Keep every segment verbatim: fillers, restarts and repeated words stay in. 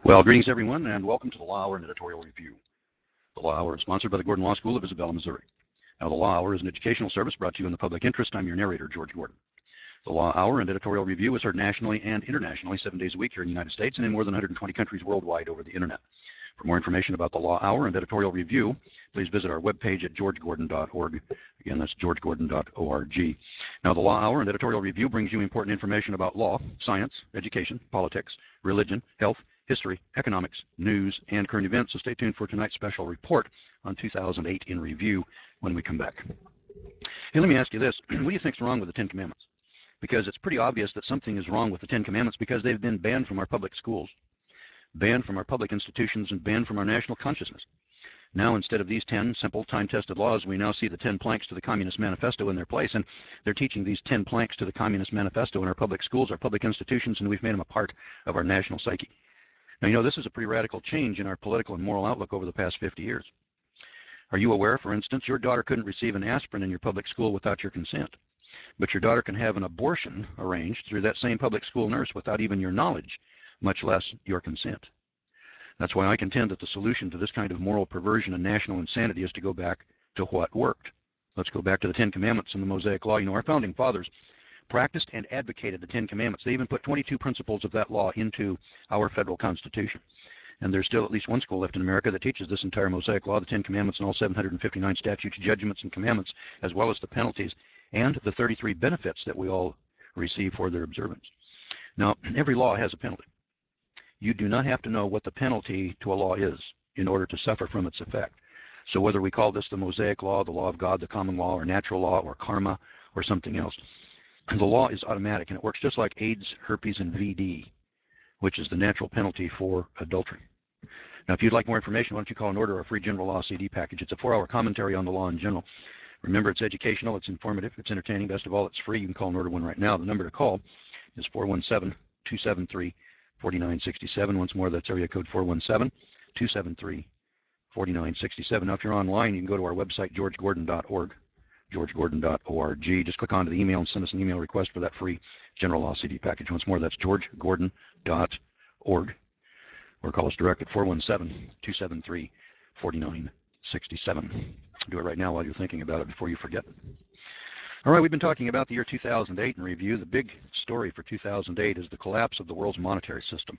Well, greetings everyone, and welcome to the Law Hour and Editorial Review. The Law Hour is sponsored by the Gordon Law School of Isabella, Missouri. Now, the Law Hour is an educational service brought to you in the public interest. I'm your narrator, George Gordon. The Law Hour and Editorial Review is heard nationally and internationally seven days a week here in the United States and in more than one hundred twenty countries worldwide over the internet. For more information about the Law Hour and Editorial Review, please visit our webpage at george gordon dot org. Again, that's george gordon dot org. Now, the Law Hour and Editorial Review brings you important information about law, science, education, politics, religion, health, history, economics, news, and current events. So stay tuned for tonight's special report on two thousand eight in review when we come back. Hey, let me ask you this. What do you think's wrong with the Ten Commandments? Because it's pretty obvious that something is wrong with the Ten Commandments because they've been banned from our public schools, banned from our public institutions, and banned from our national consciousness. Now, instead of these ten simple, time-tested laws, we now see the ten planks to the Communist Manifesto in their place, and they're teaching these ten planks to the Communist Manifesto in our public schools, our public institutions, and we've made them a part of our national psyche. Now, you know, this is a pretty radical change in our political and moral outlook over the past fifty years. Are you aware, for instance, your daughter couldn't receive an aspirin in your public school without your consent, but your daughter can have an abortion arranged through that same public school nurse without even your knowledge, much less your consent? That's why I contend that the solution to this kind of moral perversion and national insanity is to go back to what worked. Let's go back to the Ten Commandments and the Mosaic Law. You know, our founding fathers practiced and advocated the Ten Commandments. They even put twenty-two principles of that law into our federal Constitution. And there's still at least one school left in America that teaches this entire Mosaic Law, the Ten Commandments, and all seven hundred fifty-nine statutes, judgments, and commandments, as well as the penalties and the thirty-three benefits that we all receive for their observance. Now, every law has a penalty. You do not have to know what the penalty to a law is in order to suffer from its effect. So whether we call this the Mosaic Law, the law of God, the common law, or natural law, or karma, or something else, the law is automatic, and it works just like AIDS, herpes, and V D, which is the natural penalty for adultery. Now, if you'd like more information, why don't you call and order our free General Law C D package. It's a four-hour commentary on the law in general. Remember, it's educational, it's informative, it's entertaining. Best of all, it's free. You can call and order one right now. The number to call is four one seven, two seven three, four nine six seven. Once more, that's area code four one seven, two seven three, four nine six seven. Now, if you're online, you can go to our website, george gordon dot org. george gordon dot org. Just click onto the email and send us an email request for that free General Law C D package. Once more, that's george gordon dot org. Or call us direct at four one seven, two seven three, four nine six seven. Do it right now while you're thinking about it before you forget. All right, we've been talking about the year two thousand eight in review. The big story for two thousand eight is the collapse of the world's monetary system.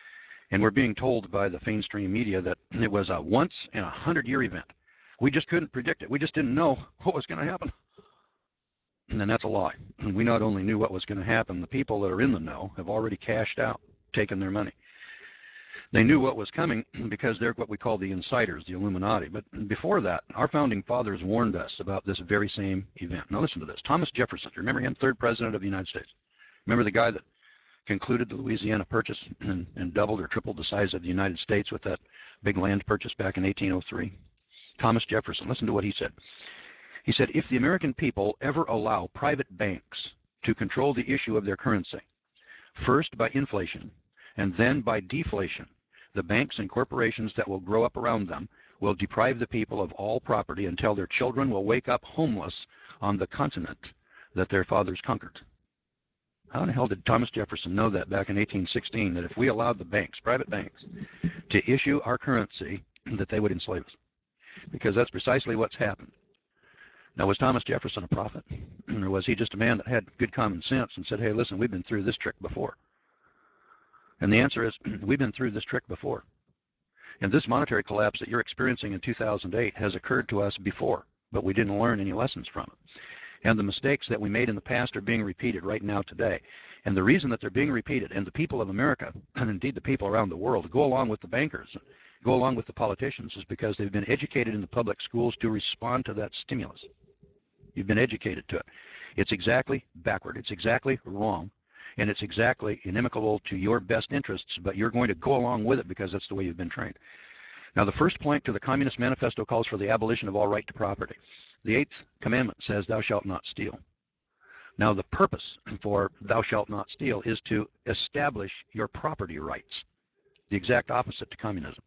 And we're being told by the mainstream media that it was a once-in-a-hundred-year event. We just couldn't predict it. We just didn't know what was going to happen. And then that's a lie. And we not only knew what was going to happen, the people that are in the know have already cashed out, taken their money. They knew what was coming because they're what we call the insiders, the Illuminati. But before that, our founding fathers warned us about this very same event. Now listen to this. Thomas Jefferson, remember him? Third president of the United States. Remember the guy that concluded the Louisiana Purchase and, and doubled or tripled the size of the United States with that big land purchase back in eighteen oh three? Thomas Jefferson, listen to what he said. He said, if the American people ever allow private banks to control the issue of their currency, first by inflation and then by deflation, the banks and corporations that will grow up around them will deprive the people of all property until their children will wake up homeless on the continent that their fathers conquered. How in the hell did Thomas Jefferson know that back in eighteen sixteen, that if we allowed the banks, private banks, to issue our currency, that they would enslave us? Because that's precisely what's happened. Now, was Thomas Jefferson a prophet? Or was he just a man that had good common sense and said, hey, listen, we've been through this trick before? And the answer is, we've been through this trick before. And this monetary collapse that you're experiencing in two thousand eight has occurred to us before, but we didn't learn any lessons from it. And the mistakes that we made in the past are being repeated right now today. And the reason that they're being repeated, and the people of America, and indeed the people around the world, go along with the bankers, go along with the politicians, is because they've been educated in the public schools to respond to that stimulus. You've been educated to it. It's exactly backward. It's exactly wrong. And it's exactly inimical to your best interests, but you're going to go along with it because that's the way you've been trained. Now, the first plank to the Communist Manifesto calls for the abolition of all right to property. The eighth commandment says, thou shalt not steal. Now, the purpose for thou shalt not steal is to establish your property rights, the exact opposite to communism.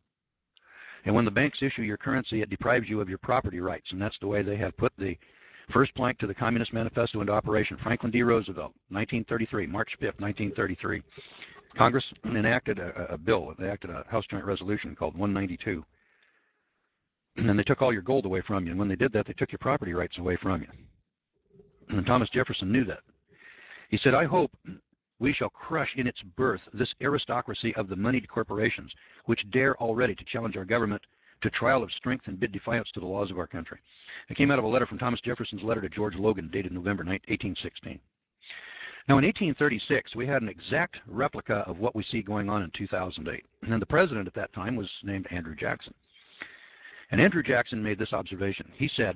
And when the banks issue your currency, it deprives you of your property rights, and that's the way they have put the first plank to the Communist Manifesto into operation. Franklin D. Roosevelt, nineteen thirty-three, March fifth, nineteen thirty-three. Congress enacted a, a bill. They enacted a House Joint Resolution called one ninety-two. And then they took all your gold away from you. And when they did that, they took your property rights away from you. And Thomas Jefferson knew that. He said, I hope we shall crush in its birth this aristocracy of the moneyed corporations, which dare already to challenge our government to trial of strength and bid defiance to the laws of our country. It came out of a letter from Thomas Jefferson's letter to George Logan, dated November eighteen sixteen. Now, in eighteen thirty-six, we had an exact replica of what we see going on in two thousand eight. And the president at that time was named Andrew Jackson. And Andrew Jackson made this observation. He said,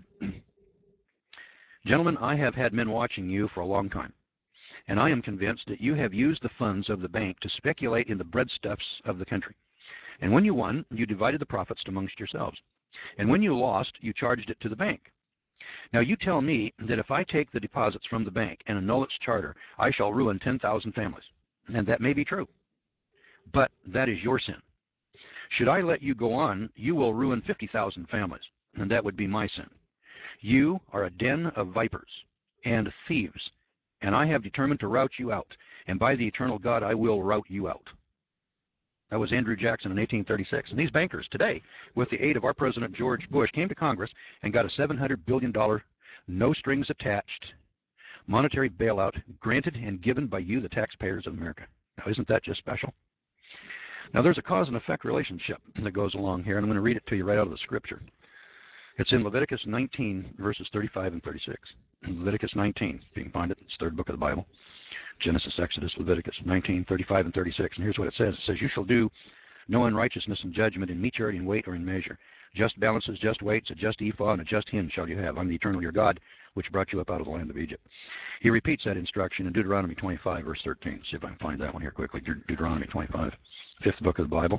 gentlemen, I have had men watching you for a long time, and I am convinced that you have used the funds of the bank to speculate in the breadstuffs of the country. And when you won, you divided the profits amongst yourselves. And when you lost, you charged it to the bank. Now you tell me that if I take the deposits from the bank and annul its charter, I shall ruin ten thousand families. And that may be true. But that is your sin. Should I let you go on, you will ruin fifty thousand families, and that would be my sin. You are a den of vipers and thieves, and I have determined to rout you out, and by the eternal God, I will rout you out. That was Andrew Jackson in eighteen thirty-six. And these bankers today, with the aid of our President George Bush, came to Congress and got a seven hundred billion dollars, no strings attached, monetary bailout granted and given by you, the taxpayers of America. Now, isn't that just special? Now, there's a cause and effect relationship that goes along here, and I'm going to read it to you right out of the scripture. It's in Leviticus nineteen, verses thirty-five and thirty-six. In Leviticus nineteen, if you can find it, it's the third book of the Bible. Genesis, Exodus, Leviticus nineteen, thirty-five and thirty-six. And here's what it says. It says, you shall do no unrighteousness in judgment, in meat, in weight, or in measure. Just balances, just weights, a just ephah, and a just hin shall you have. I'm the eternal your God, which brought you up out of the land of Egypt. He repeats that instruction in Deuteronomy twenty-five, verse thirteen. See if I can find that one here quickly. De Deuteronomy twenty-five, fifth book of the Bible.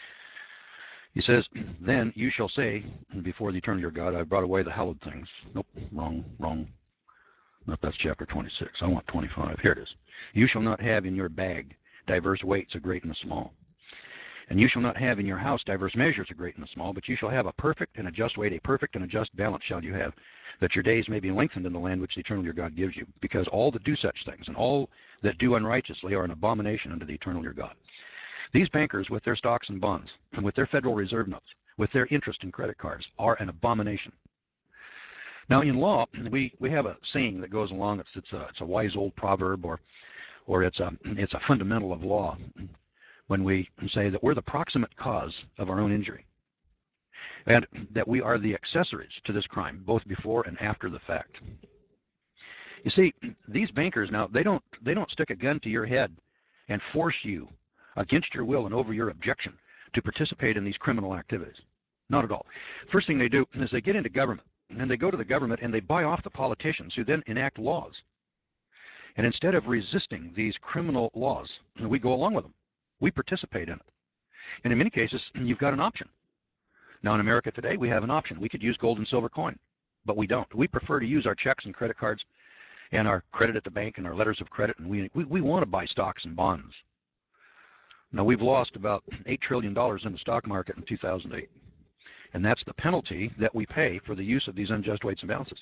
He says, then you shall say before the eternal your God, I brought away the hallowed things. Nope, wrong, wrong. Nope, that's chapter twenty-six. I want twenty-five. Here it is. You shall not have in your bag diverse weights, a great and a small. And you shall not have in your house diverse measures, a great and a small, but you shall have a perfect and a just weight, a perfect and a just balance shall you have, that your days may be lengthened in the land which the eternal your God gives you. Because all that do such things, and all that do unrighteously, are an abomination unto the eternal your God. These bankers, with their stocks and bonds, and with their Federal Reserve notes, with their interest in credit cards, are an abomination. Now, in law, we, we have a saying that goes along. It's, it's, a, it's a wise old proverb, or, or it's, a, it's a fundamental of law, when we say that we're the proximate cause of our own injury, and that we are the accessories to this crime, both before and after the fact. You see, these bankers now, they don't, they don't stick a gun to your head and force you against your will and over your objection to participate in these criminal activities. Not at all. First thing they do is they get into government, and they go to the government and they buy off the politicians who then enact laws. And instead of resisting these criminal laws, we go along with them. We participate in it. And in many cases, you've got an option. Now, in America today, we have an option. We could use gold and silver coin, but we don't. We prefer to use our checks and credit cards and our credit at the bank and our letters of credit, and we, we, we want to buy stocks and bonds. Now, we've lost about eight trillion dollars in the stock market in two thousand eight, and that's the penalty that we pay for the use of these unjust weights and balances.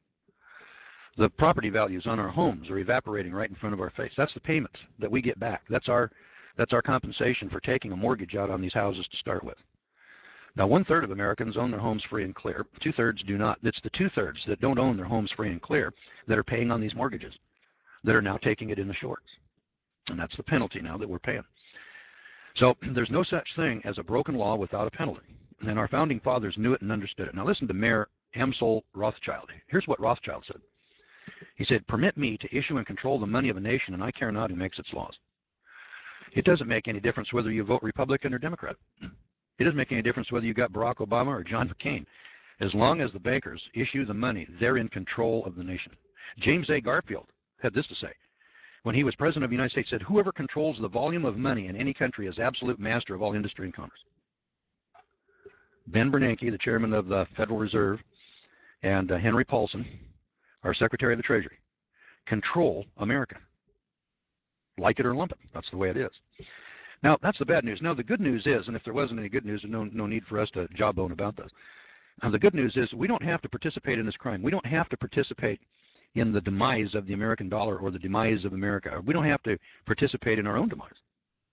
The property values on our homes are evaporating right in front of our face. That's the payment that we get back. That's our That's our compensation for taking a mortgage out on these houses to start with. Now, one-third of Americans own their homes free and clear. Two-thirds do not. It's the two-thirds that don't own their homes free and clear that are paying on these mortgages, that are now taking it in the shorts. And that's the penalty now that we're paying. So there's no such thing as a broken law without a penalty. And our founding fathers knew it and understood it. Now listen to Mayor Amsel Rothschild. Here's what Rothschild said. He said, permit me to issue and control the money of a nation, and I care not who makes its laws. It doesn't make any difference whether you vote Republican or Democrat. It doesn't make any difference whether you got Barack Obama or John McCain. As long as the bankers issue the money, they're in control of the nation. James A. Garfield had this to say. When he was president of the United States, said, whoever controls the volume of money in any country is absolute master of all industry and commerce. Ben Bernanke, the chairman of the Federal Reserve, and uh, Henry Paulson, our Secretary of the Treasury, control America. Like it or lump it. That's the way it is. Now, that's the bad news. Now, the good news is, and if there wasn't any good news, there's no, no need for us to jawbone about this. Now, the good news is we don't have to participate in this crime. We don't have to participate in the demise of the American dollar or the demise of America. We don't have to participate in our own demise.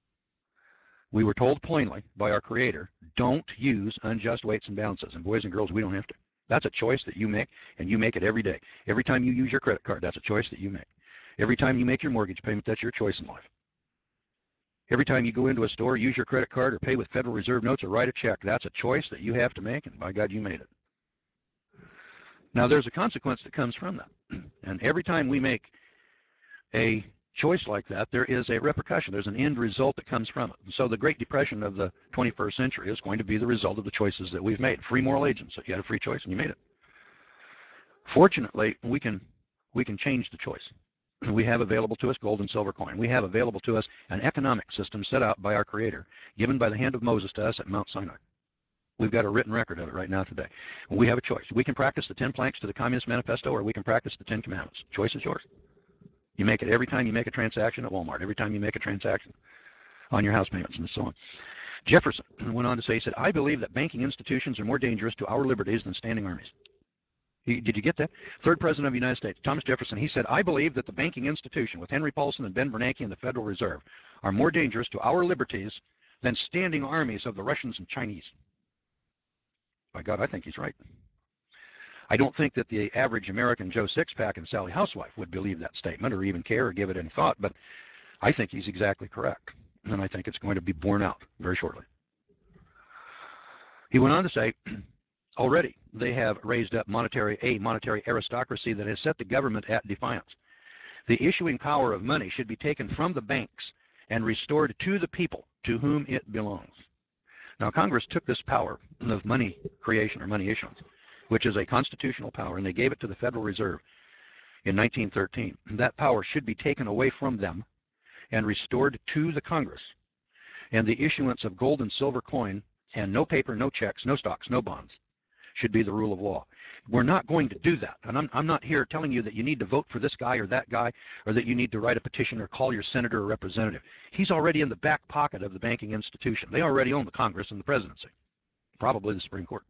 We were told plainly by our Creator, don't use unjust weights and balances. And boys and girls, we don't have to. That's a choice that you make, and you make it every day. Every time you use your credit card, that's a choice that you make. Every time you make your mortgage payment, that's your choice in life. Every time you go into a store, use your credit card or pay with Federal Reserve notes or write a check, that's a choice that you have to make, and by God, you made it. Now, there's a consequence that comes from that. And every time we make a choice like that, there is a repercussion. There's an end result that comes from it. And so the Great Depression of the twenty-first century is going to be the result of the choices that we've made. Free moral agents. So you had a free choice and you made it. Fortunately, we can, we can change the choice. We have available to us gold and silver coin. We have available to us an economic system set out by our Creator, given by the hand of Moses to us at Mount Sinai. We've got a written record of it right now today. We have a choice. We can practice the ten planks to the Communist Manifesto, or we can practice the Ten Commandments. Choice is yours. You make it every time you make a transaction at Walmart, every time you make a transaction on your house payments, and so on. Jefferson went on to say, he said, I believe that banking institutions are more dangerous to our liberties than standing armies. He, did you get that? Third President of the United States, Thomas Jefferson, he said, I believe that the banking institution with Henry Paulson and Ben Bernanke and the Federal Reserve are more dangerous to our liberties than standing armies of the Russians and Chinese. By God, I think he's right. I don't think that the average American Joe Sixpack and Sally Housewife would believe that statement or even care or give it any thought, but I think he's exactly correct, and I think it's going to be borne out very shortly. He went on to say, already they have raised up monetary a monetary aristocracy that has set the government at defiance. The issuing power of money should be taken from the banks and restored to the people to whom it belongs. Now, Congress took this power of money creation or money issuance, which is a constitutional power, and they gave it to the Federal Reserve in nineteen thirteen. That power should be taken away from them and restored to the Congress. And the issuance of gold and silver coin and no paper, no checks, no stocks, no bonds should be the rule of law. We're not going to do that. And I'm, I'm not here telling you that you need to vote for this guy or that guy, or that you need to write a petition or call your senator or representative. He's already in the back pocket of the banking institution. They already own the Congress and the presidency, probably the Supreme Court.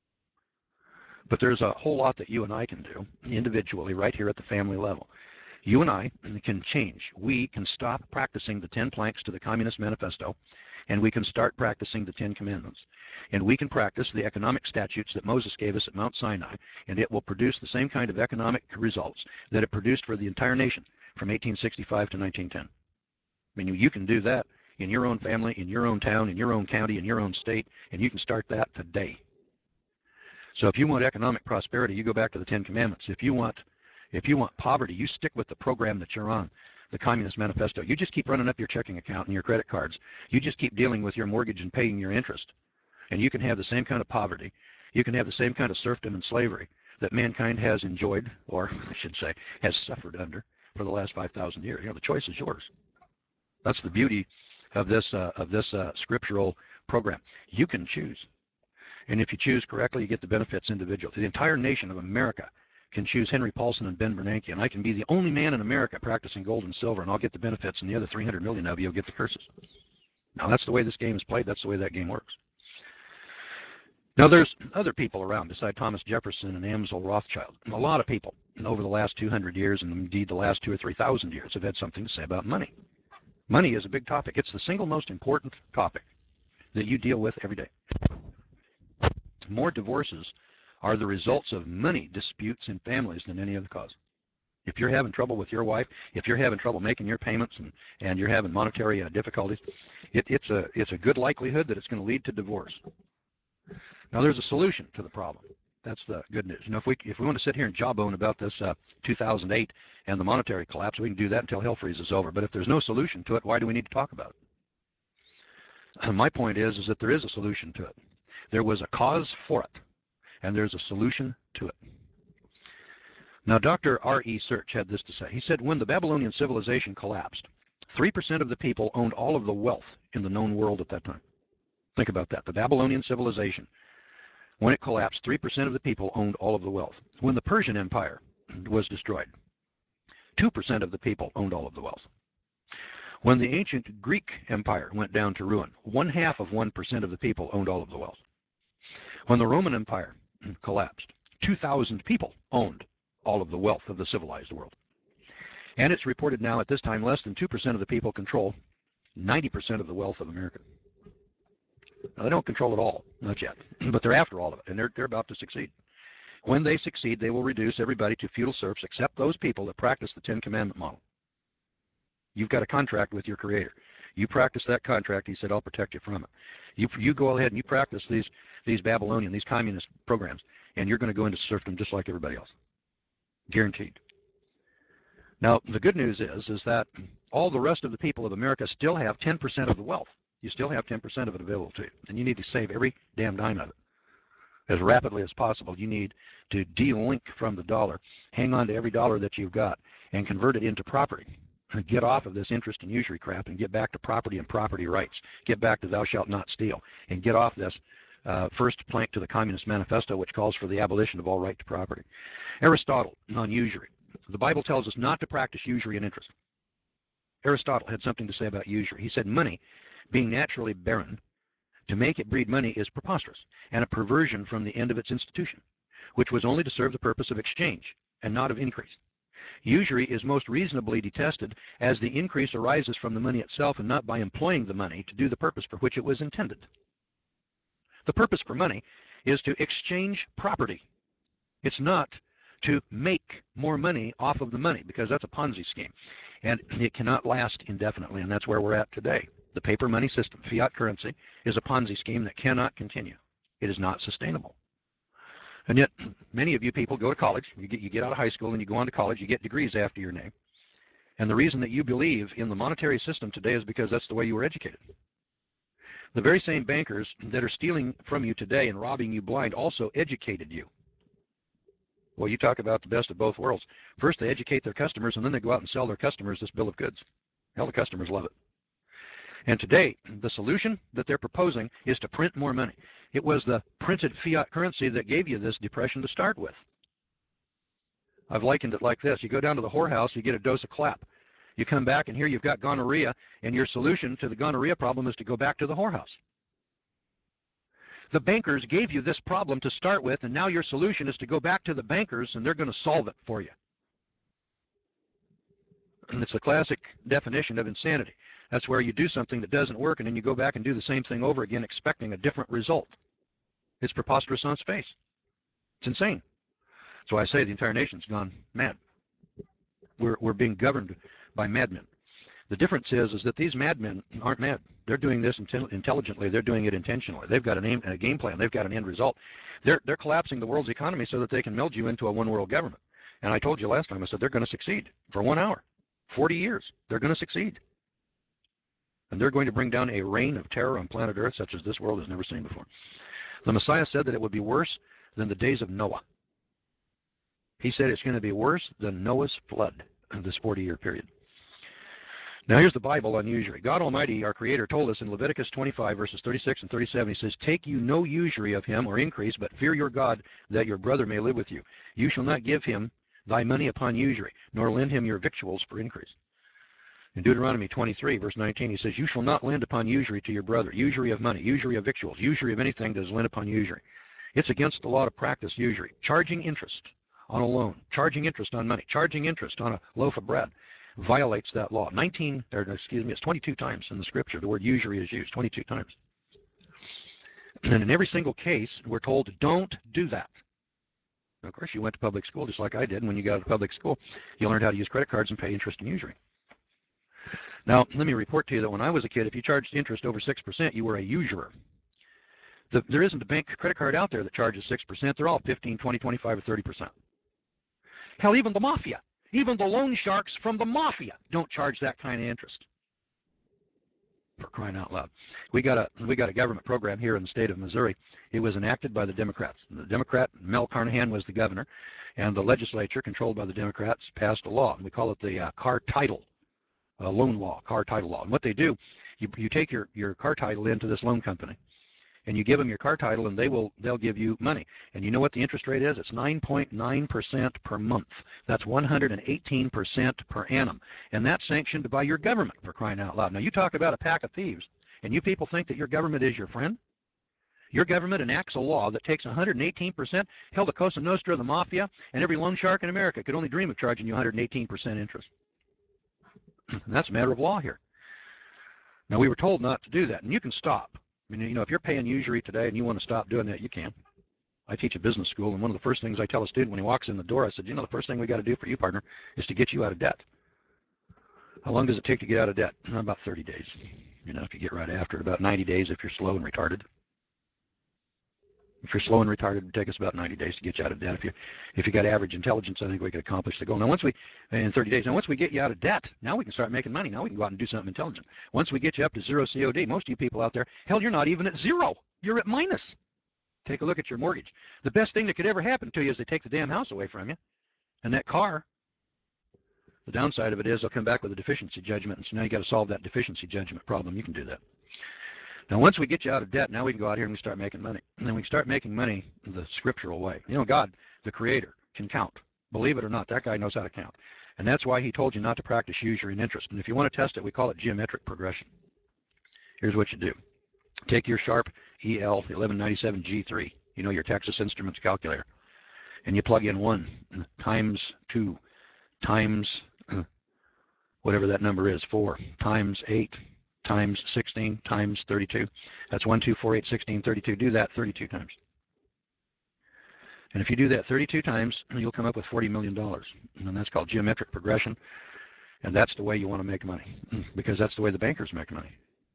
But there's a whole lot that you and I can do individually right here at the family level. You and I can change. We can stop practicing the ten planks to the Communist Manifesto, and we can start practicing the Ten Commandments. And we can practice the economic statutes that Moses gave us at Mount Sinai, and it will produce the same kind of economic results that it produced for the entire nation from eighteen sixty-five to nineteen ten. I mean, you can do that in your own family, in your own town, in your own county, in your own state, and you can start that today. So if you want economic prosperity, you go back to the Ten Commandments. If you want, if you want poverty, you stick with the program that you're on, the Communist Manifesto. You just keep running up your checking account and your credit cards. You just keep dealing with your mortgage and paying your interest. And you can have the same kind of poverty. You can have the same kind of serfdom and slavery that mankind has enjoyed, or I should say, has suffered under for the last five thousand years. You know, the choice is yours. That's the beauty of this, uh, of this uh, scriptural program. You can choose. And if you choose correctly, you get the benefits individually. The entire nation of America can choose Henry Paulson and Ben Bernanke, and I can be the only man in America practicing gold and silver, and I'll get the benefits, and the other three hundred million of you will get the curses. Now, that's the way this game is played. That's the way that game works. Now, there's other people around beside Thomas Jefferson and Amsel Rothschild. A lot of people over the last two hundred years, and indeed the last two or three thousand years, have had something to say about money. Money is a big topic. It's the single most important topic that you deal with every day. More divorces are the results of money disputes in families than any other cause. If you're having trouble with your wife, if you're having trouble making your payments, and, and you're having monetary uh, difficulties, it, it's, a, it's a good likelihood that it's going to lead to divorce. Now, there's a solution to the problem. That's the good news. You know, if we, if we want to sit here and jawbone about this uh, two thousand eight and the monetary collapse, we can do that until hell freezes over. But if there's no solution to it, why do we need to talk about it? My point is, is that there is a solution to it. There was a cause for it, and there's a solution to it. Now, Doctor R E Search had this to say. He said, when the Babylonian civilization collapsed, three percent of the people owned all of the wealth in the known world at that time. Think about that. The Babylonian civilization, when it collapsed, three percent of the people owned all of the wealth. When the Persian Empire was destroyed, two percent of the people owned all of the wealth. When the ancient Greek Empire went down to ruin, one half of one percent of the people owned all of the wealth. When the Roman Empire collapsed, two thousand people owned all of the wealth of the civilized world. And it's reported now at this time less than two percent of the people control ninety percent of the wealth of America. Now, they don't control it all, not yet, but they're after all of it, and they're, they're about to succeed. When they succeed, they will reduce everybody to feudal serfs except those people that practice the Ten Commandment model. You've got a contract with your Creator. You practice that contract, he said, I'll protect you from it. You, you go ahead and you practice these, these Babylonian, these communist programs, and you're going to go into serfdom just like everybody else. Guaranteed. Now, the good news is, is that all the rest of the people of America still have ten percent of the wealth. You still have ten percent of it available to you, and you need to save every damn dime of it. As rapidly as possible, you need to de-link from the dollar, hang on to every dollar that you've got, and convert it into property. Get off of this interest and usury crap and get back to property and property rights. Get back to thou shalt not steal, and get off this uh, first plank to the Communist Manifesto, which calls for the abolition of all right to property. Aristotle on usury. The Bible tells us not to practice usury and interest. Aristotle had something to say about usury. He said money, being naturally barren, to make it breed money is preposterous and a perversion from the end of its institution, which was only to serve the purpose of exchange and not of increase. Usury is most reasonably detested, as the increase arises from the money itself and not by employing the money to do the purpose for which it was intended. The purpose for money is to exchange property. It's not to make more money off of the money, because that's a Ponzi scheme, and it cannot last indefinitely, and that's where we're at today. The paper money system, fiat currency, is a Ponzi scheme that cannot continue. It is not sustainable. And yet, many of you people go to college, you get, you get out of high school and you go on to college, you get degrees after your name. And the reason that you believe in the monetary system today is because that's the way you were educated. The very same bankers that are stealing from you today and robbing you blind also educated you. Well, you talk about the best of both worlds. First, they educate their customers, and then they go out and sell their customers this bill of goods. Hell, the customers love it. And today, the solution that they're proposing is to print more money. It was the printed fiat currency that gave you this depression to start with. I've likened it like this. You go down to the whorehouse, you get a dose of clap. You come back, and here you've got gonorrhea, and your solution to the gonorrhea problem is to go back to the whorehouse. The bankers gave you this problem to start with, and now your solution is to go back to the bankers, and they're going to solve it for you. And it's the classic definition of insanity. That's where you do something that doesn't work, and then you go back and do the same thing over again, expecting a different result. It's preposterous on its face. It's insane. That's why I say the entire nation's gone mad. We're, we're being governed by madmen. The difference is, is that these madmen aren't mad. They're doing this intel intelligently. They're doing it intentionally. They've got an aim, a game plan. They've got an end result. They're, they're collapsing the world's economy so that they can meld you into a one-world government. And I told you last time, I said they're going to succeed for one hour, forty years. They're going to succeed. And they're going to bring down a reign of terror on planet Earth such as this world has never seen before. The Messiah said that it would be worse than the days of Noah. He said it's going to be worse than Noah's flood of this forty-year period. Now here's the Bible on usury. God Almighty, our Creator, told us in Leviticus twenty-five, verses thirty-six and thirty-seven, He says, "Take you no usury of him or increase, but fear your God, that your brother may live with you. You shall not give him thy money upon usury, nor lend him your victuals for increase." In Deuteronomy twenty-three, verse nineteen, He says, "You shall not lend upon usury to your brother, usury of money, usury of victuals, usury of anything that is lent upon usury." It's against the law to practice usury. Charging interest on a loan, charging interest on money, charging interest on a loaf of bread violates that law. nineteen, or excuse me, it's twenty-two times in the Scripture the word usury is used, twenty-two times. And in every single case, we're told, don't do that. Now, of course, you went to public school just like I did. And when you got out of public school, you learned how to use credit cards and pay interest and usury. Now, let me report to you that when I was a kid, if you charged interest over six percent, you were a usurer. The, there isn't a bank credit card out there that charges six percent. They're all fifteen, twenty, twenty-five, or thirty percent. Hell, even the mafia, even the loan sharks from the mafia don't charge that kind of interest. For crying out loud. We got a, we got a government program here in the state of Missouri. It was enacted by the Democrats. The Democrat, Mel Carnahan, was the governor, and the legislature, controlled by the Democrats, passed a law. We call it the uh, car title uh, loan law, car title law. And what they do, you, you take your, your car title into this loan company, and you give them your car title, and they will, they'll give you money. And you know what the interest rate is? It's nine point nine percent per month. That's one hundred eighteen percent per annum. And that's sanctioned by your government, for crying out loud. Now, you talk about a pack of thieves, and you people think that your government is your friend? Your government enacts a law that takes one hundred eighteen percent. Hell, the Cosa Nostra, the Mafia, and every loan shark in America could only dream of charging you one hundred eighteen percent interest. And that's a matter of law here. Now, we were told not to do that, and you can stop. I mean, you know, if you're paying usury today and you want to stop doing that, you can. I teach a business school, and one of the first things I tell a student when he walks in the door, I said, you know, the first thing we got to do for you, partner, is to get you out of debt. How long does it take to get out of debt? About thirty days. You know, if you get right after it, about ninety days if you're slow and retarded. If you're slow and retarded, it would take us about ninety days to get you out of debt. If you if you got average intelligence, I think we could accomplish the goal. Now, once we in thirty days. Now, once we get you out of debt, now we can start making money. Now we can go out and do something intelligent. Once we get you up to zero C O D, most of you people out there, hell, you're not even at zero. You're at minus. Take a look at your mortgage. The best thing that could ever happen to you is they take the damn house away from you, and that car. The downside of it is they'll come back with a deficiency judgment, and so now you got to solve that deficiency judgment problem. You can do that. Now, once we get you out of debt, now we can go out here and we start making money. And then we can start making money the scriptural way. You know, God, the Creator, can count. Believe it or not, that guy knows how to count. And that's why he told you not to practice usury and interest. And if you want to test it, we call it geometric progression. Here's what you do. Take your Sharp E L eleven ninety-seven G three, you know, your Texas Instruments calculator, and you plug in one times two times whatever that number is, four times eight times sixteen times thirty-two. That's one, two, four, eight, sixteen, thirty-two. Do that thirty-two times. And if you do that thirty-two times, you'll come up with forty million dollars. And that's called geometric progression. And that's the way you want to make money, because that's the way the bankers make money.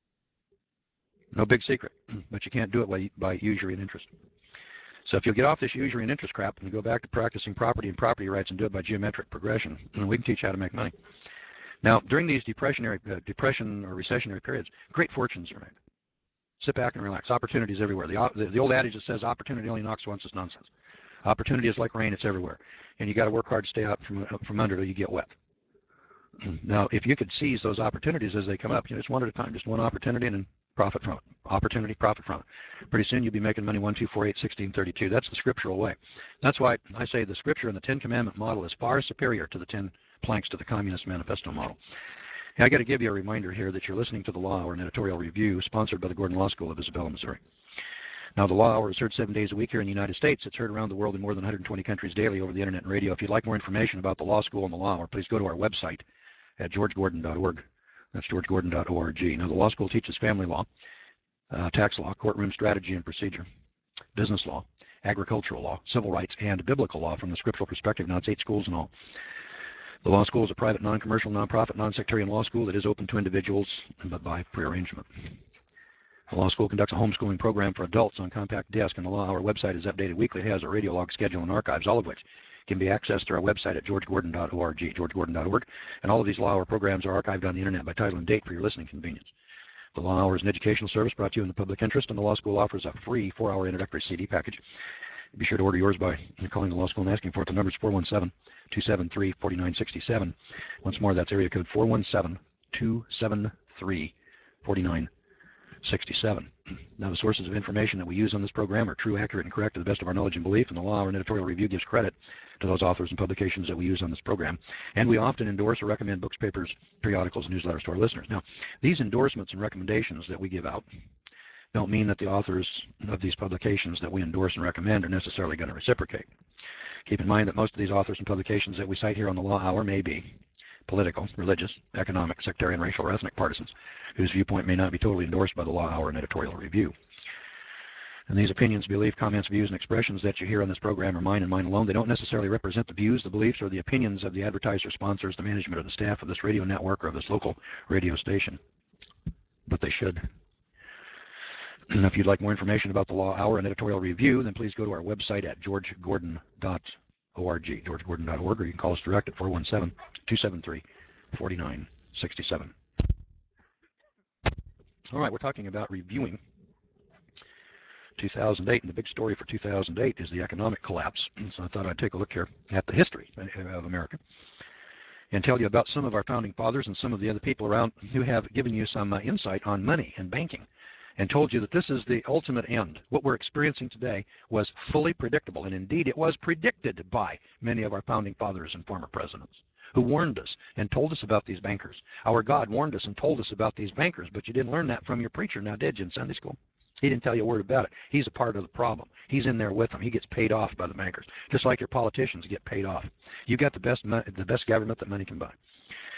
No big secret, but you can't do it by, by usury and interest. So if you'll get off this usury and interest crap and go back to practicing property and property rights and do it by geometric progression, then we can teach you how to make money. Now, during these depressionary, uh, depression or recessionary periods, great fortunes are made. Sit back and relax. Opportunities everywhere. The, the, the old adage that says opportunity only knocks once is nonsense. Opportunity is like rain. It's everywhere. And you got to work hard to stay out from, from under till you get wet. Now, if you could seize those opportunities as they come up, you know, just one at a time, just one opportunity and then profit from it. Opportunity, profit from it. Pretty soon you'll be making money one, two, four, eight, sixteen, thirty-two. That's the scriptural way. That's why I say the scripture and the Ten Commandment model is far superior to the ten planks to the Communist Manifesto model. Hey, I got to give you a reminder here that you're listening to the Law Hour, an editorial review sponsored by the Gordon Law School of Isabella, Missouri. Now, the Law Hour is heard seven days a week here in the United States. It's heard around the world in more than one hundred twenty countries daily over the internet and radio. If you'd like more information about the Law School and the Law Hour, please go to our website at george gordon dot org. That's george gordon dot org. Now, the Law School teaches family law, uh, tax law, courtroom strategy and procedure, business law, agricultural law, civil rights, and biblical law from the scriptural perspective. Now, it's eight schools in all. The Law School is a private, non-commercial, non-profit, non-sectarian law school that is open to individuals, but by prearrangement. The Law School conducts a homeschooling program for adults on compact disc, and the Law Hour website is updated weekly. It has a radio log schedule and archives, all of which can be accessed through our website at george gordon dot org, george gordon dot org. And all of these Law Hour programs are archived on the internet by title and date for your listening convenience. The Law Hour is an educational service brought to you in the public interest, and the Law School offers a free four-hour introductory C D package. Be sure to order yours by calling the Law School and asking for it. The number is four one seven, two seven three, four nine six seven. Once more, that's area code four one seven, two seven three, four nine six seven. Now, the sources of information that we use on this program are true, accurate, and correct to the best of our knowledge and belief, and the Law Hour and editorial review gives credit to those authors and publications that we use on this program. And we often endorse or recommend books, papers, periodicals, and newsletters to our listeners. Now, these endorsements and recommendations that we give out don't mean that the authors of these publications that we endorse and recommend are necessarily going to reciprocate. Keep in mind that most of these authors and publications that we cite here on the Law Hour may be political, religious, economic, sectarian, racial, or ethnic partisans, whose viewpoint may not be totally endorsed by the Law Hour and editorial review. And these opinions, beliefs, comments, views, and expressions that you hear on this program are mine and mine alone. They don't necessarily represent the views, the beliefs, or the opinions of the advertiser, sponsors, the management, or the staff of this radio network or of this local radio station. But they should. And if you'd like more information about the Law Hour and editorial review, then please go to our website at george gordon dot org, george gordon dot org, or you can call us direct at four one seven, two seven three, four nine six seven. All right, we're talking about reviewing two thousand eight, and the big story for two thousand eight is the economic collapse. So I thought I'd take a look here at the history of America and tell you about some of our founding fathers and some of the other people around who have given you some uh, insight on money and banking, and told you that this is the ultimate end. What we're experiencing today was fully predictable, and indeed it was predicted by many of our founding fathers and former presidents who warned us and told us about these bankers. Our God warned us and told us about these bankers, but you didn't learn that from your preacher, now did you, in Sunday school? He didn't tell you a word about it. He's a part of the problem. He's in there with them. He gets paid off by the bankers, just like your politicians get paid off. You've got the best, the best government that money can buy.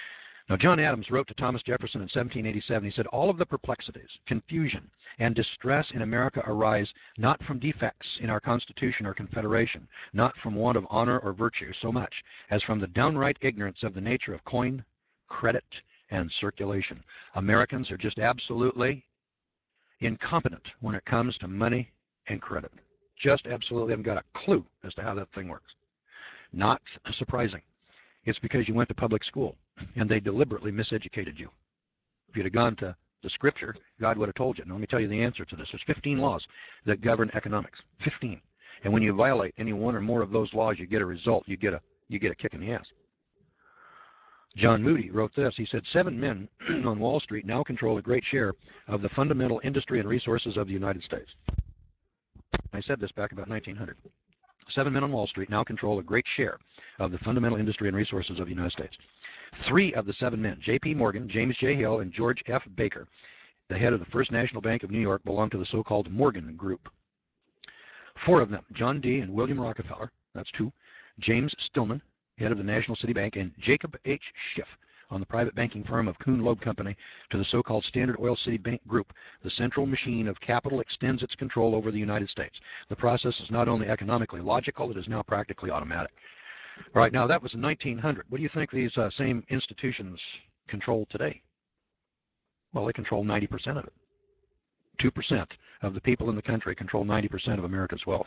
Now, John Adams wrote to Thomas Jefferson in seventeen eighty-seven. He said, all of the perplexities, confusion, and distress in America arise not from defects in our Constitution or Confederation, not from want of honor or virtue so much as from the downright ignorance of the nature of coin, credit, and circulation. Americans are just absolutely incompetent when it comes to money and credit. Just absolutely haven't got a clue as to how that thing works. Not surprising. It's because you went to public school and they deliberately miseducated you. If you'd have gone to the scripture, God would have told you. Now, let me tell you the answer to this. There's fifteen laws that govern economics. fifteen. And when you violate any one or more of those laws, you get a result. You get a, you get a kick in the ass. John Moody wrote this. He said, seven men on Wall Street now control a great share of the fundamental industry and resources of the United States. I said this back about nineteen hundred. Seven men on Wall Street now control a great share of the fundamental industry and resources of the United States. Three of the seven men, J P Morgan, James J. Hill, and George F. Baker, the head of the First National Bank of New York, belong to the so-called Morgan Group. Four of them, John D. and William Rockefeller, that's two, James Stillman, head of the National City Bank, and Jacob H. Schiff, on the private banking firm of Kuhn Loeb Company, to the so-called Standard Oil City Bank Group. The central machine of capital extends its control over the United States. The process is not only economically logical, it is now practically automatic. All right, now that was in nineteen hundred. What do you think these uh, same institutions control today? Well, they control ninety percent of it. two percent of the people in the country control ninety percent of America's wealth.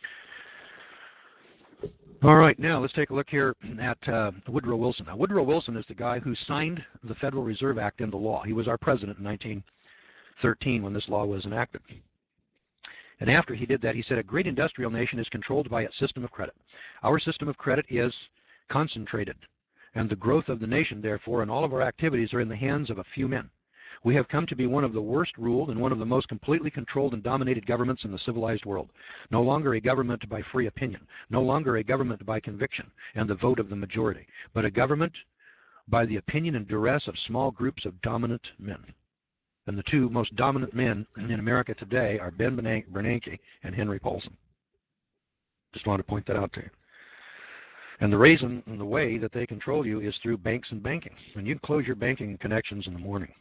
All right, now let's take a look here at uh, Woodrow Wilson. Now, Woodrow Wilson is the guy who signed the Federal Reserve Act into law. He was our president in nineteen thirteen when this law was enacted. And after he did that, he said, a great industrial nation is controlled by its system of credit. Our system of credit is concentrated, and the growth of the nation, therefore, and all of our activities are in the hands of a few men. We have come to be one of the worst ruled and one of the most completely controlled and dominated governments in the civilized world. No longer a government by free opinion, no longer a government by conviction and the vote of the majority, but a government by the opinion and duress of small groups of dominant men. And the two most dominant men in America today are Ben Bernanke and Henry Paulson. Just wanted to point that out to you. And the reason and the way that they control you is through banks and banking. And you can close your banking connections in the morning.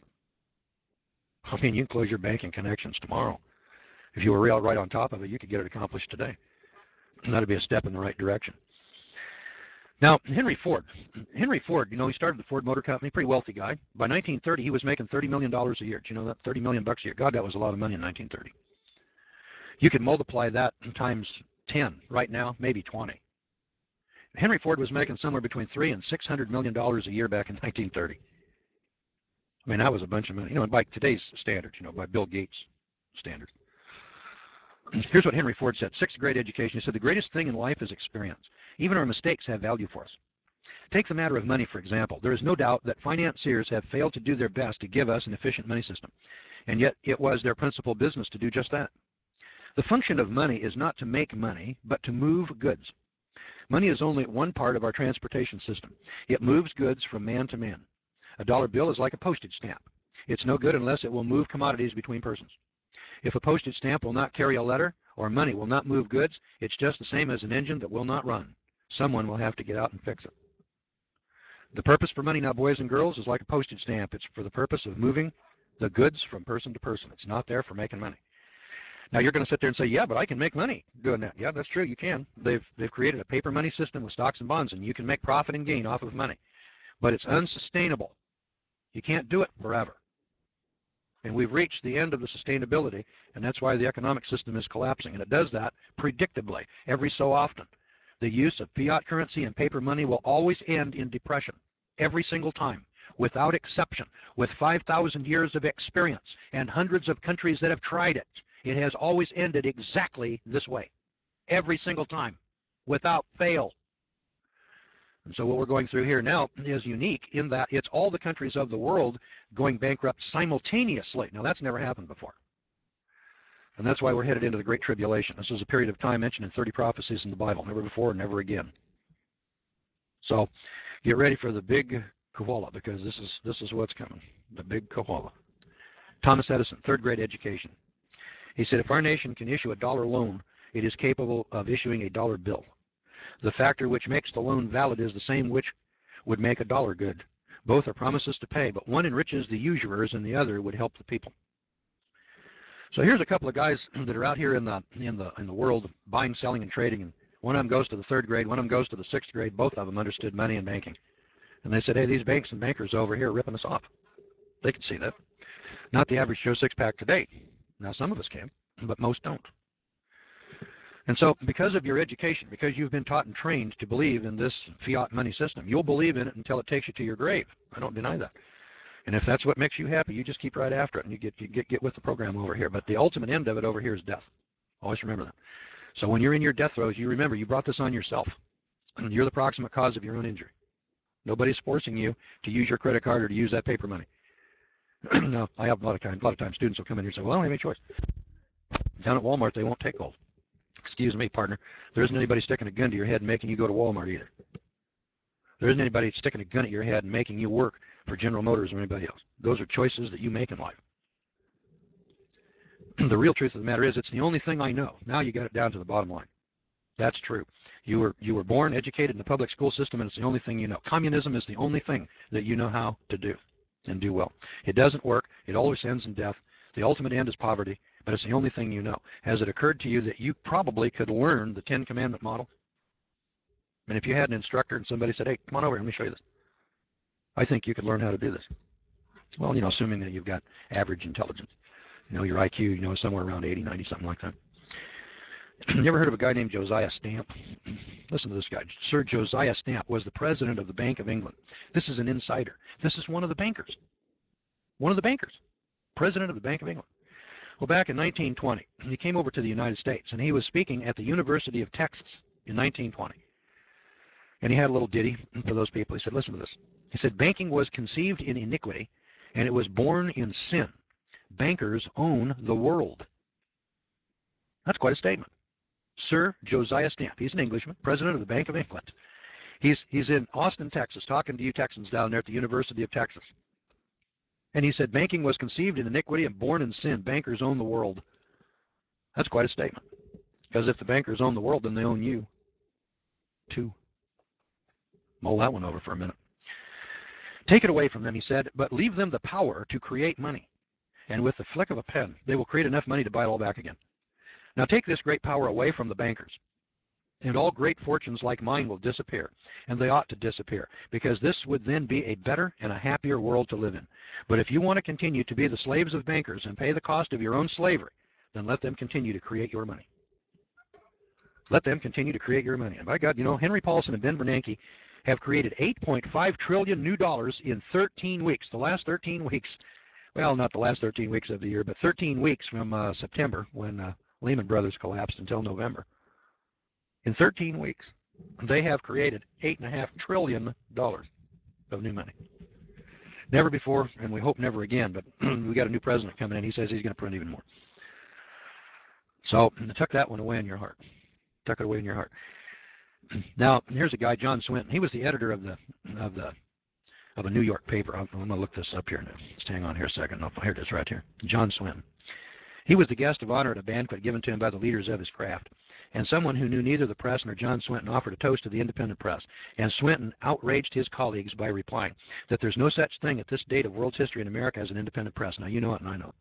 I mean, you can close your banking connections tomorrow. If you were real right on top of it, you could get it accomplished today. And that would be a step in the right direction. Now, Henry Ford. Henry Ford, you know, he started the Ford Motor Company, pretty wealthy guy. By nineteen thirty, he was making thirty million dollars a year. Do you know that? thirty million bucks a year. God, that was a lot of money in nineteen thirty. You could multiply that times ten right now, maybe twenty. Henry Ford was making somewhere between three and six hundred million dollars a year back in nineteen thirty. I mean, that was a bunch of money. You know, by today's standards, you know, by Bill Gates' standards. Here's what Henry Ford said. Sixth grade education. He said, the greatest thing in life is experience. Even our mistakes have value for us. Take the matter of money, for example. There is no doubt that financiers have failed to do their best to give us an efficient money system. And yet it was their principal business to do just that. The function of money is not to make money, but to move goods. Money is only one part of our transportation system. It moves goods from man to man. A dollar bill is like a postage stamp. It's no good unless it will move commodities between persons. If a postage stamp will not carry a letter, or money will not move goods, it's just the same as an engine that will not run. Someone will have to get out and fix it. The purpose for money now, boys and girls, is like a postage stamp. It's for the purpose of moving the goods from person to person. It's not there for making money. Now, you're going to sit there and say, yeah, but I can make money doing that. Yeah, that's true. You can. They've, they've created a paper money system with stocks and bonds, and you can make profit and gain off of money. But it's unsustainable. You can't do it forever. And we've reached the end of the sustainability, and that's why the economic system is collapsing. And it does that predictably every so often. The use of fiat currency and paper money will always end in depression, every single time, without exception. With five thousand years of experience and hundreds of countries that have tried it, it has always ended exactly this way, every single time, without fail. And so what we're going through here now is unique in that it's all the countries of the world going bankrupt simultaneously. Now, that's never happened before. And that's why we're headed into the Great Tribulation. This is a period of time mentioned in thirty prophecies in the Bible. Never before, never again. So get ready for the big koala, because this is, this is what's coming, the big koala. Thomas Edison, third grade education. He said, if our nation can issue a dollar loan, it is capable of issuing a dollar bill. The factor which makes the loan valid is the same which would make a dollar good. Both are promises to pay, but one enriches the usurers and the other would help the people. So here's a couple of guys that are out here in the in the in the world buying, selling, and trading, and one of them goes to the third grade, one of them goes to the sixth grade. Both of them understood money and banking, and they said, "Hey, these banks and bankers over here are ripping us off." They could see that. Not the average Joe six-pack today. Now some of us can, but most don't. And so because of your education, because you've been taught and trained to believe in this fiat money system, you'll believe in it until it takes you to your grave. I don't deny that. And if that's what makes you happy, you just keep right after it, and you get you get get with the program over here. But the ultimate end of it over here is death. Always remember that. So when you're in your death throes, you remember you brought this on yourself. And you're the proximate cause of your own injury. Nobody's forcing you to use your credit card or to use that paper money. No, I have a lot of time. A lot of times students will come in here and say, "Well, I don't have any choice." Down at Walmart, they won't take gold. Excuse me, partner. There isn't anybody sticking a gun to your head and making you go to Walmart either. There isn't anybody sticking a gun at your head and making you work for General Motors or anybody else. Those are choices that you make in life. The real truth of the matter is it's the only thing I know. Now you got it down to the bottom line. That's true. You were, you were born, educated in the public school system, and it's the only thing you know. Communism is the only thing that you know how to do and do well. It doesn't work. It always ends in death. The ultimate end is poverty, but it's the only thing you know. Has it occurred to you that you probably could learn the Ten Commandment model? And if you had an instructor and somebody said, "Hey, come on over, let me show you this," I think you could learn how to do this. Well, you know, assuming that you've got average intelligence. You know, your I Q, you know, is somewhere around eighty, ninety, something like that. You ever heard of a guy named Josiah Stamp? Listen to this guy. Sir Josiah Stamp was the president of the Bank of England. This is an insider. This is one of the bankers. One of the bankers. President of the Bank of England. Well, back in nineteen twenty, he came over to the United States, and he was speaking at the University of Texas in nineteen twenty. And he had a little ditty for those people. He said, listen to this. He said, "Banking was conceived in iniquity, and it was born in sin. Bankers own the world." That's quite a statement. Sir Josiah Stamp. He's an Englishman, president of the Bank of England. He's, he's in Austin, Texas, talking to you Texans down there at the University of Texas. And he said, "Banking was conceived in iniquity and born in sin. Bankers own the world." That's quite a statement. Because if the bankers own the world, then they own you, too. Mull that one over for a minute. "Take it away from them," he said, "but leave them the power to create money. And with the flick of a pen, they will create enough money to buy it all back again. Now take this great power away from the bankers, and all great fortunes like mine will disappear, and they ought to disappear, because this would then be a better and a happier world to live in. But if you want to continue to be the slaves of bankers and pay the cost of your own slavery, then let them continue to create your money. Let them continue to create your money." And by God, you know, Henry Paulson and Ben Bernanke have created eight point five trillion dollars new dollars in thirteen weeks. The last thirteen weeks, well, not the last thirteen weeks of the year, but thirteen weeks from uh, September when uh, Lehman Brothers collapsed until November. In thirteen weeks, they have created eight point five trillion dollars of new money. Never before, and we hope never again, but we got a new president coming in. He says he's going to print even more. So tuck that one away in your heart. Tuck it away in your heart. Now, here's a guy, John Swinton. He was the editor of the of the of a New York paper. I'm, I'm going to look this up here now. Just hang on here a second. Oh, here it is right here. John Swinton. He was the guest of honor at a banquet given to him by the leaders of his craft. And someone who knew neither the press nor John Swinton offered a toast to the independent press. And Swinton outraged his colleagues by replying that there's no such thing at this date of world's history in America as an independent press. Now, you know it and I know it.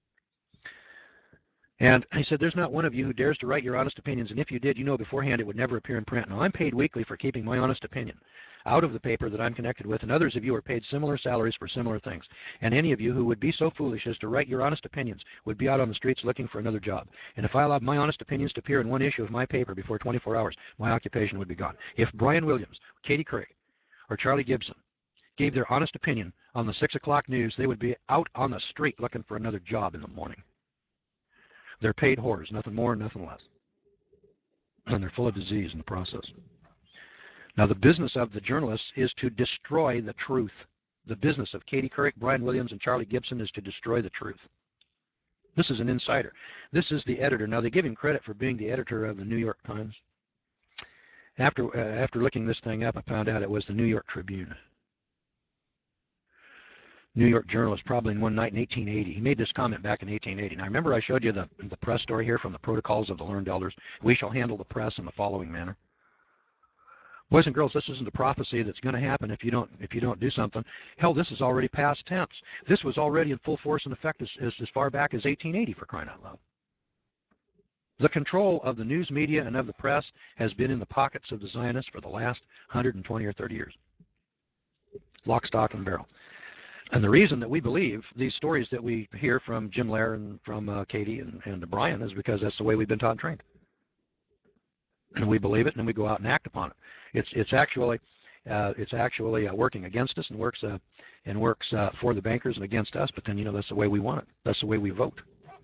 And he said, "There's not one of you who dares to write your honest opinions, and if you did, you know beforehand it would never appear in print. Now, I'm paid weekly for keeping my honest opinion out of the paper that I'm connected with, and others of you are paid similar salaries for similar things. And any of you who would be so foolish as to write your honest opinions would be out on the streets looking for another job. And if I allowed my honest opinions to appear in one issue of my paper before twenty-four hours, my occupation would be gone. If Brian Williams, Katie Craig, or Charlie Gibson gave their honest opinion on the six o'clock news, they would be out on the street looking for another job in the morning. They're paid whores, nothing more, nothing less. And they're full of disease in the process. Now, the business of the journalists is to destroy the truth. The business of Katie Couric, Brian Williams, and Charlie Gibson is to destroy the truth. This is an insider. This is the editor. Now, they give him credit for being the editor of the New York Times. After, uh, after looking this thing up, I found out it was the New York Tribune. New York journalist, probably in one night in eighteen eighty. He made this comment back in eighteen eighty. Now, remember I showed you the, the press story here from the Protocols of the Learned Elders? We shall handle the press in the following manner. Boys and girls, this isn't a prophecy that's going to happen if you don't if you don't do something. Hell, this is already past tense. This was already in full force and effect as, as, as far back as eighteen eighty, for crying out loud. The control of the news media and of the press has been in the pockets of the Zionists for the last one hundred twenty or thirty years. Lock, stock, and barrel. And the reason that we believe these stories that we hear from Jim Lehrer and from uh, Katie and, and Brian is because that's the way we've been taught and trained. And we believe it, and then we go out and act upon it. It's it's actually uh, it's actually uh, working against us and works uh, and works uh, for the bankers and against us. But then you know that's the way we want it. That's the way we vote.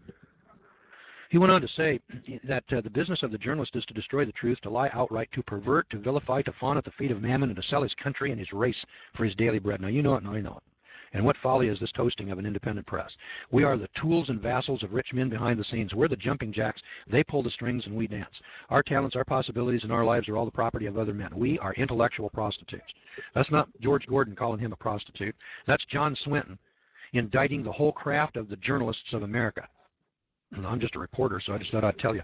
He went on to say that uh, the business of the journalist is to destroy the truth, to lie outright, to pervert, to vilify, to fawn at the feet of mammon, and to sell his country and his race for his daily bread. Now you know it, and I know it. And what folly is this toasting of an independent press? We are the tools and vassals of rich men behind the scenes. We're the jumping jacks. They pull the strings and we dance. Our talents, our possibilities, and our lives are all the property of other men. We are intellectual prostitutes. That's not George Gordon calling him a prostitute. That's John Swinton indicting the whole craft of the journalists of America. And I'm just a reporter, so I just thought I'd tell you.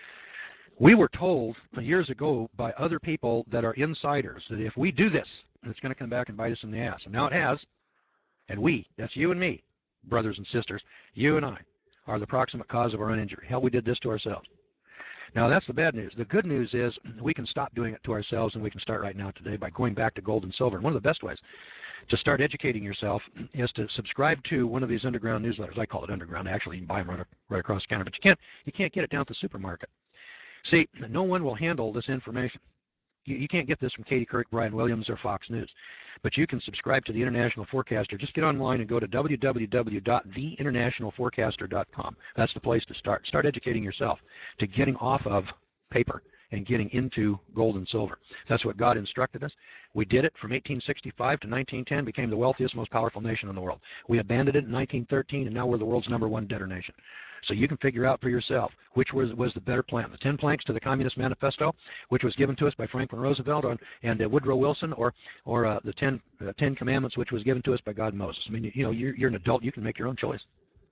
We were told years ago by other people that are insiders that if we do this, it's going to come back and bite us in the ass. And now it has. And we, that's you and me, brothers and sisters, you and I, are the proximate cause of our own injury. Hell, we did this to ourselves. Now, that's the bad news. The good news is we can stop doing it to ourselves, and we can start right now today by going back to gold and silver. And one of the best ways to start educating yourself is to subscribe to one of these underground newsletters. I call it underground. Actually, you can buy them right, right across the counter, but you can't, you can't get it down at the supermarket. See, no one will handle this information. You, you can't get this from Katie Couric, Brian Williams, or Fox News. But you can subscribe to the International Forecaster. Just get online and go to w w w dot the international forecaster dot com. That's the place to start. Start educating yourself to getting off of paper and getting into gold and silver. That's what God instructed us. We did it from eighteen sixty-five to nineteen ten, became the wealthiest, most powerful nation in the world. We abandoned it in nineteen thirteen, and now we're the world's number one debtor nation. So you can figure out for yourself which was, was the better plan, the ten planks to the Communist Manifesto, which was given to us by Franklin Roosevelt and, and uh, Woodrow Wilson, or, or uh, the ten, uh, ten Commandments, which was given to us by God and Moses. I mean, you know, you're, you're an adult. You can make your own choice.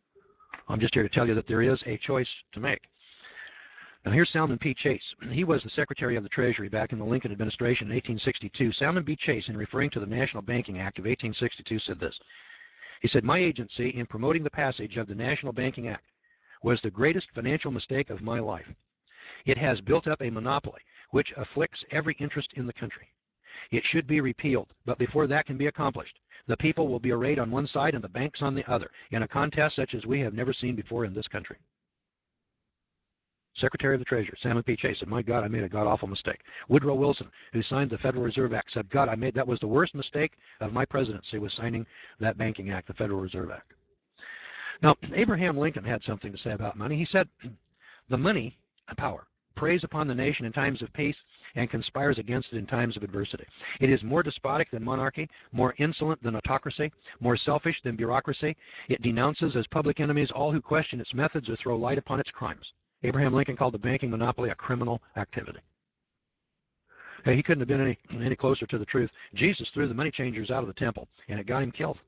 I'm just here to tell you that there is a choice to make. Now here's Salmon P. Chase. He was the Secretary of the Treasury back in the Lincoln administration in eighteen sixty-two. Salmon B. Chase, in referring to the National Banking Act of eighteen sixty-two, said this. He said, "My agency, in promoting the passage of the National Banking Act, was the greatest financial mistake of my life. It has built up a monopoly which afflicts every interest in the country. It should be repealed, but before that can be accomplished, the people will be arrayed on one side and the banks on the other, in a contest such as we have never seen before in this country." Secretary of the Treasury, Salmon P. Chase, said, "My God, I made a god-awful mistake." Woodrow Wilson, who signed the Federal Reserve Act, said, "God, I made that was the worst mistake of my presidency, was signing that banking act, the Federal Reserve Act." Now, Abraham Lincoln had something to say about money. He said, "The money, power, preys upon the nation in times of peace and conspires against it in times of adversity. It is more despotic than monarchy, more insolent than autocracy, more selfish than bureaucracy. It denounces as public enemies all who question its methods or throw light upon its crimes." Abraham Lincoln called the banking monopoly a criminal activity. Hey, he couldn't have been any, any closer to the truth. Jesus threw the money changers out of the temple, and it got him killed.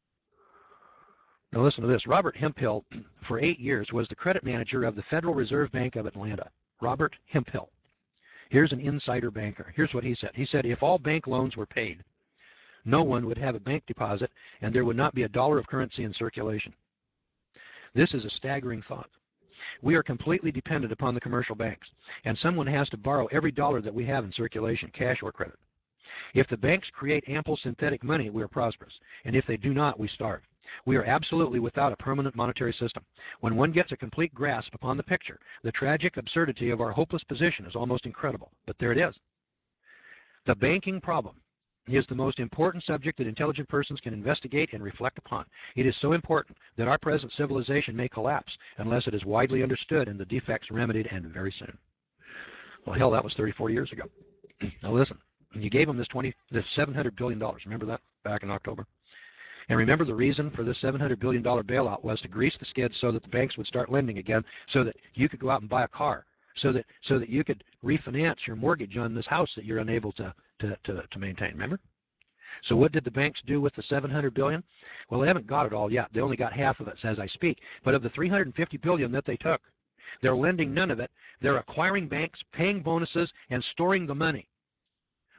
Now listen to this. Robert Hemphill, for eight years, was the credit manager of the Federal Reserve Bank of Atlanta. Robert Hemphill. Here's an insider banker. Here's what he said. He said, "If all bank loans were paid, no one would have a bank deposit, and there would not be a dollar of currency in circulation." This is a staggering thought. We are completely dependent upon the commercial banks, and someone has to borrow every dollar that we have in circulation, cash or credit. If the banks create ample synthetic money, we are prosperous, and if they do not, we starve. We are absolutely without a permanent monetary system. When one gets a complete grasp upon the picture, the tragic absurdity of our hopeless position is almost incredible. But there it is. The banking problem is the most important subject that intelligent persons can investigate and reflect upon. It is so important that our present civilization may collapse unless it is widely understood and the defects remedied, and very soon. Well, hell, that was thirty, forty years ago. Now listen, you gave them this twenty, this seven hundred billion dollars. Remember that back in October? And remember, the reason for this seven hundred billion dollars bailout was to grease the skids so that the banks would start lending again, so that you could go out and buy a car, so that so that you could refinance your mortgage on this house that you're unable to to, to, to maintain. Remember? So what did the banks do with the seven hundred billion dollars? Well, they haven't got it all yet. They only got half of it as I speak. But of the three hundred fifty billion dollars that they took, they're lending none of it. They're acquiring banks, paying bonuses, and storing the money.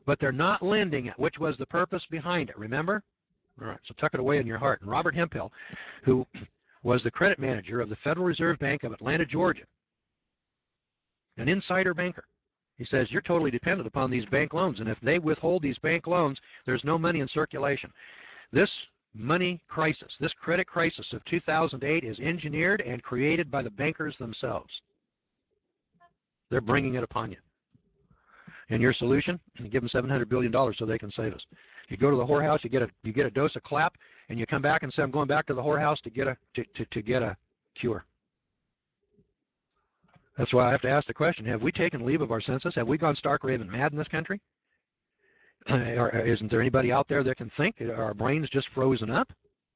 but they're not lending it, which was the purpose behind it. Remember? All right, so tuck it away in your heart. And Robert Hemphill, who was the credit manager of the Federal Reserve Bank of Atlanta, Georgia, an insider banker, he says you're totally dependent upon these bank loans, and if they withhold these bank loans, there's no money in circulation. This money crisis, this credit crisis of two thousand eight is engineered and created by the bankers themselves. They're bringing it upon you. And your solution? You give them seven hundred billion dollars so they can save us. You go to the whorehouse, you get a you get a dose of clap, and you come back and say, I'm going back to the whorehouse to get a to, to, to get a cure. That's why I have to ask the question, have we taken leave of our senses? Have we gone stark raving mad in this country? Or isn't there anybody out there that can think? Are our brains just frozen up?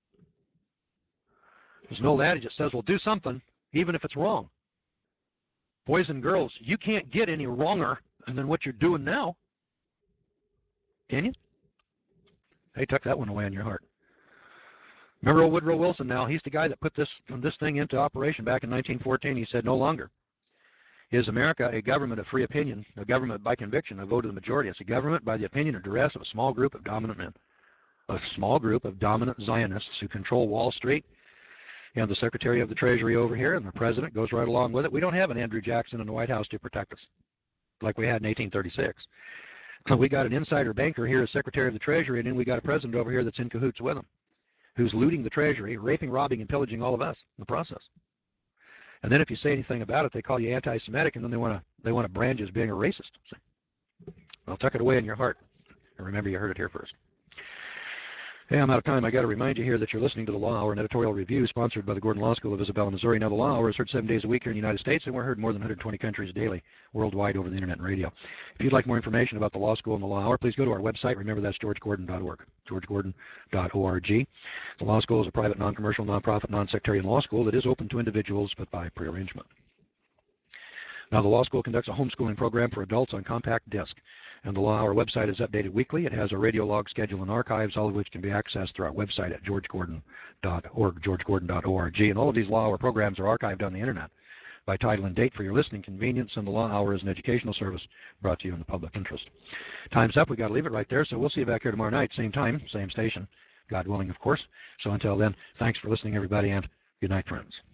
There's an old adage that says, well, do something, even if it's wrong. Boys and girls, you can't get any wronger than what you're doing now. Can you? Hey, tuck that one away in your heart. Remember old Woodrow Wilson now? He's the guy that put this, this thing into operation back in nineteen fourteen. He said, no longer is America a government of free opinion, a government by conviction, a vote of the majority. It's a government by the opinion or duress of a small group of dominant men, a small group of dominant Zionists who control Wall Street, and the Secretary of the Treasury over here, and the President goes right along with it. We don't have an Andrew Jackson in the White House to protect us like we had in eighteen thirty-six. We got an insider banker here as Secretary of the Treasury, and then we got a president over here that's in cahoots with him, who's looting the Treasury, raping, robbing, and pillaging all of us in the process. And then if you say anything about it, they call you anti-Semitic, and then they want to they want to brand you as being a racist. Well, tuck it away in your heart, and remember you heard it here first. Hey, I'm out of time. I got to remind you here that you're listening to the Law Hour, an editorial review sponsored by the Gordon Law School of Isabella, Missouri. Now, the Law Hour is heard seven days a week here in the United States, and we're heard in more than one hundred twenty countries daily, worldwide over the internet and radio. If you'd like more information about the Law School and the Law Hour, please go to our website. Remember, that's george gordon dot org, george gordon dot org. The Law School is a private, non-commercial, non-profit, non-sectarian law school that is open to individuals, but by prearrangement. Now, the Law School conducts a homeschooling program for adults on compact disc, and the Law Hour website is updated weekly. It has a radio log schedule and archives, all of which can be accessed through our website at george gordon dot org, george gordon dot org. And all of these Law Hour programs are archived on the internet by title and date for your listening convenience, and the Law Hour is an educational service brought to you in the public interest. Time's up. We've got to leave it right there, so we'll see you back here tomorrow night, same time, same station, God willing, of course. So until then, thanks for listening, everybody, and good night, friends.